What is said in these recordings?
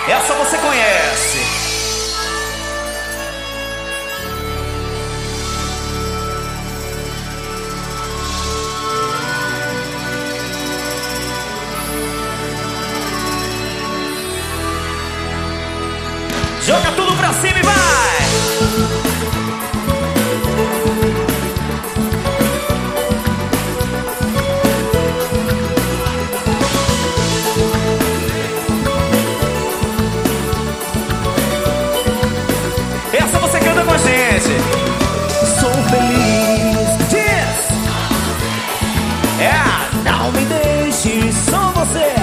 Essa você conhece. Joga tudo pra cima e vai! Essa você canta com a gente. Sou feliz, diz! Não me deixe, sou você.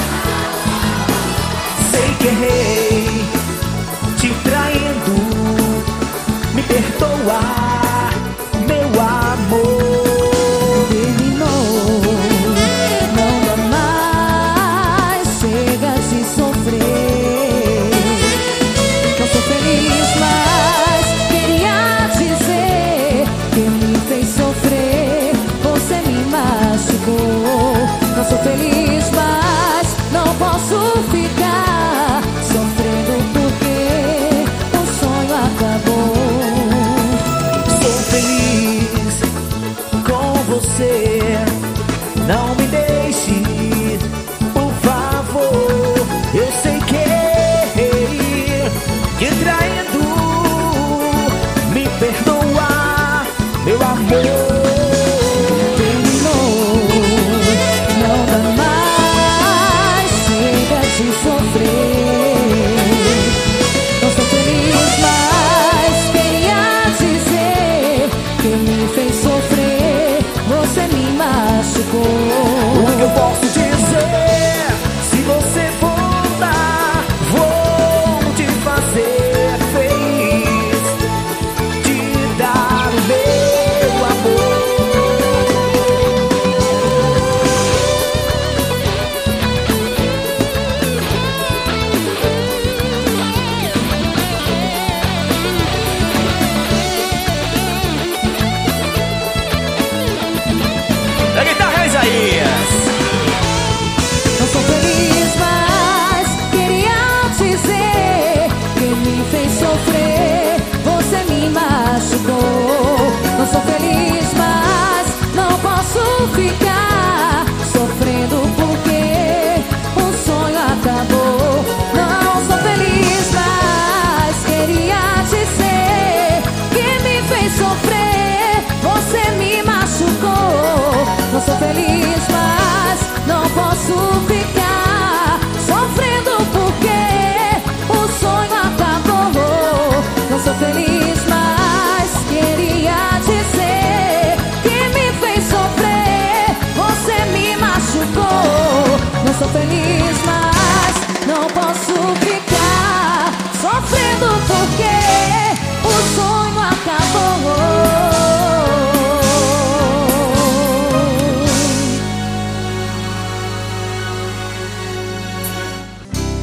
Sei que errei, te traindo, me perdoa, meu amor. Terminou, não dá mais, chega de sofrer. Não sou feliz, mas queria dizer que me fez sofrer, você me machucou. Não sou feliz, mas não posso ficar sofrendo porque o sonho acabou. Sou feliz com você, não me deixe